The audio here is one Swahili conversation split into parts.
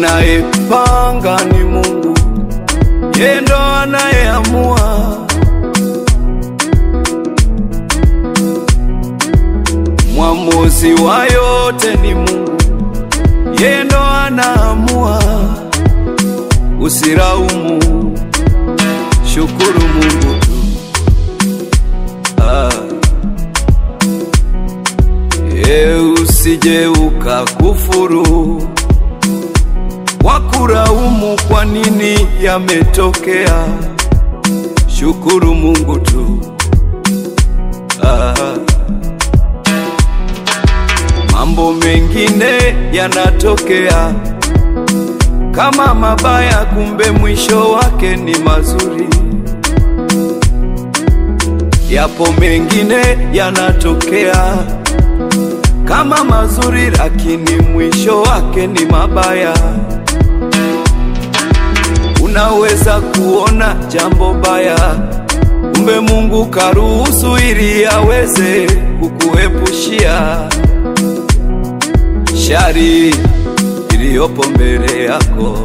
Anayepanga ni Mungu, yeye ndo anayeamua. Mwamuzi wa yote ni Mungu, yeye ndo anaamua. Usiraumu, shukuru Mungu tu. Usije ukakufuru wakuraumu kwa nini yametokea. Shukuru Mungu tu. Mambo mengine yanatokea kama mabaya, kumbe mwisho wake ni mazuri. Yapo mengine yanatokea kama mazuri, lakini mwisho wake ni mabaya. Unaweza kuona jambo baya, kumbe Mungu karuhusu ili aweze kukuepushia shari iliyopo mbele yako.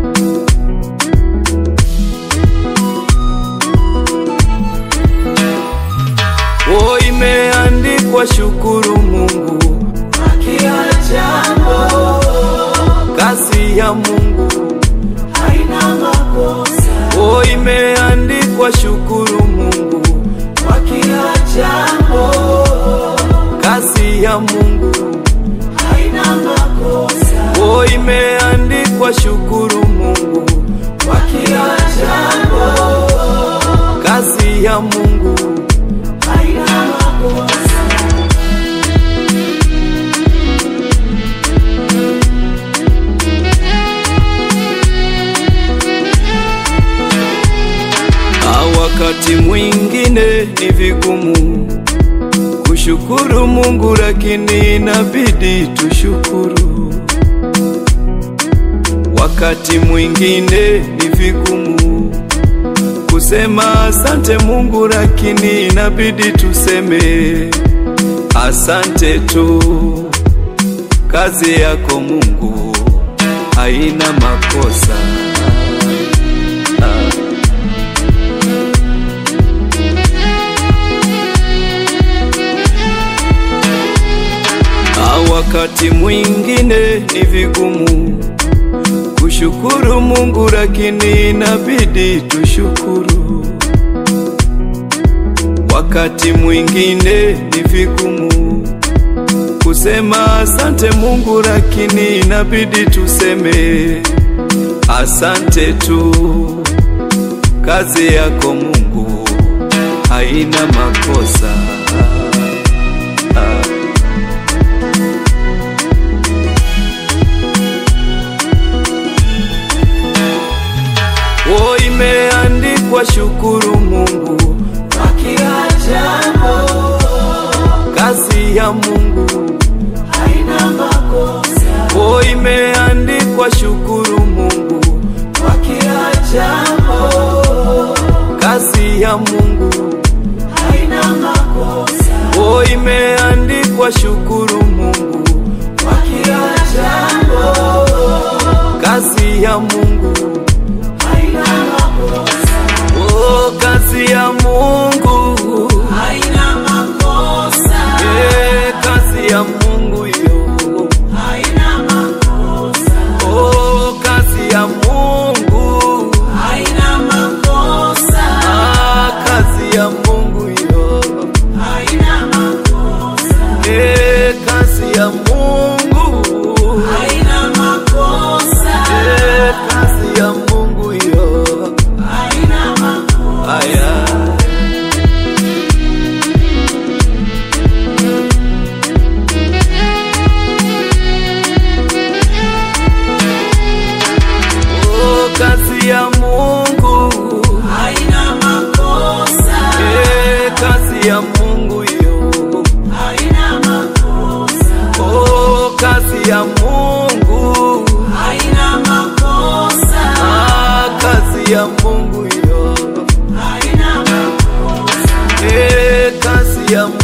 Imeandikwa shukuru Mungu kwa kila jambo. Kazi ya Mungu haina makosa. Imeandikwa shukuru Mungu kwa kila jambo. Kazi ya Mungu haina makosa. Imeandikwa shukuru Mungu kwa kila jambo. Kazi ya Mungu haina makosa. Wakati mwingine ni vigumu kushukuru Mungu, lakini inabidi tushukuru. Wakati mwingine ni vigumu kusema asante Mungu, lakini inabidi tuseme asante tu. Kazi yako Mungu haina makosa. Wakati mwingine ni vigumu kushukuru Mungu, lakini inabidi tushukuru. Wakati mwingine ni vigumu kusema asante Mungu, lakini inabidi tuseme asante tu. Kazi yako Mungu haina makosa. Imeandikwa shukuru Mungu kwa kila jambo. Kazi ya Mungu haina makosa. Imeandikwa shukuru Mungu kwa kila jambo. Kazi ya Mungu haina makosa. Imeandikwa shukuru Mungu kwa kila jambo. Kazi ya Mungu haina makosa. Kazi ya Mungu haina makosa. Kazi ya Mungu hiyo haina makosa. Kazi ya Mungu haina makosa. Kazi ya Mungu hiyo haina makosa. Kazi ya Mungu haina makosa. Kazi ya Mungu hiyo haina makosa. Kazi ya Mungu haina makosa. Kazi ya Mungu hiyo haina makosa. Kazi ya Mungu haina makosa. Kazi ya Mungu hiyo haina makosa. Kazi ya